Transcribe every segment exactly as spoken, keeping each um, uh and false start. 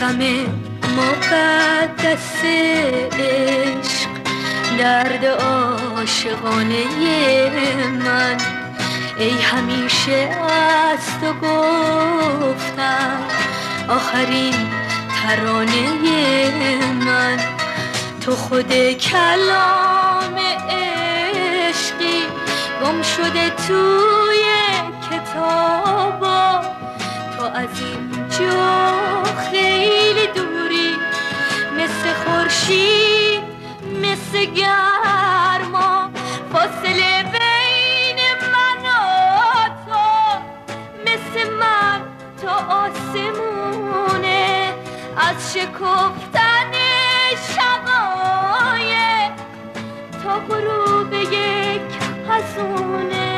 دم مقدس عشق، درد عاشقانه من. ای همیشه از تو گفتم آخرین ترانه من. تو خود کلام عشقی گم شده توی کتابا. تو از اینجا خیلی دوری، مثل خورشید مثل گرما. فاصله بین من و تو مثل من تا آسمونه. از شکفتن شقایق تا غروب یک حزونه.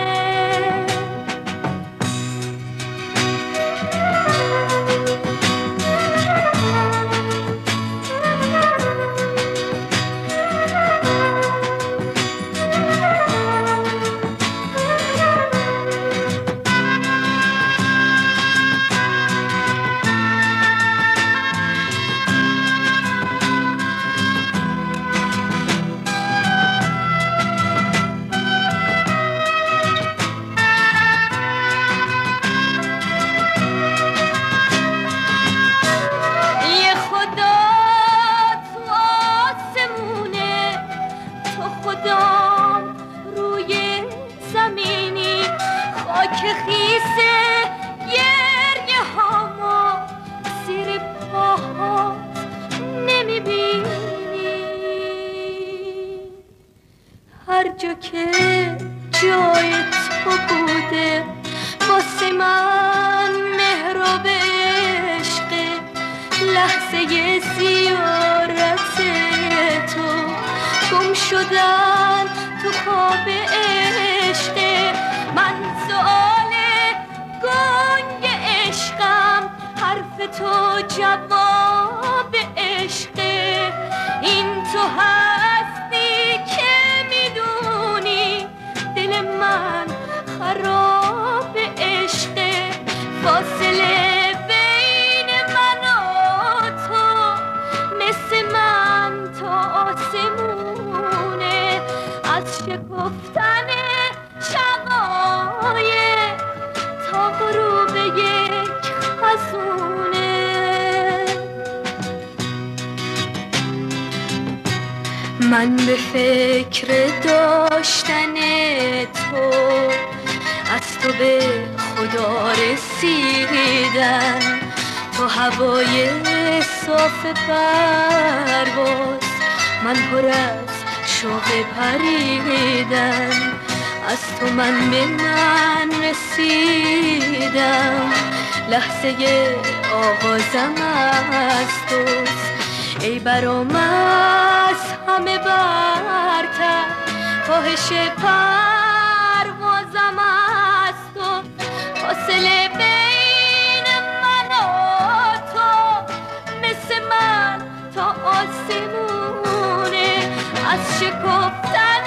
که خیسه گریه هامو زیر پاها نمیبینی. هر جا که جای تو بوده واسه من مهراب عشق. لحظه زیارت تو گم شدن تو خواب عشق من. سؤال گنگ عشقم، حرف تو جواب عشق. این تو هستی که میدونی دل من خراب عشق. فاصله بین من و تو مثل من تا آسمونه. از شکفتن شقایق تا غروب یک خزونه. من به فکر داشتن تو از تو به خدا رسیدن. تو هوای صاف پرواز، من پر از شوق پریدن. از تو من به من رسیدم، لحظه آغازم از توست. ای برام از همه برتر، کاهش پروازم از تو. فاصله بین من و تو مثل من تا آسمونه. از شکفتن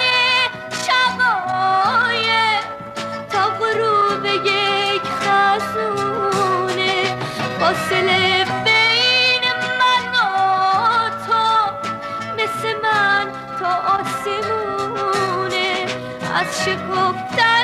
تا غروب یک خزونه. فاصله بین من و تو مثل من تا آسمونه. از شکفتن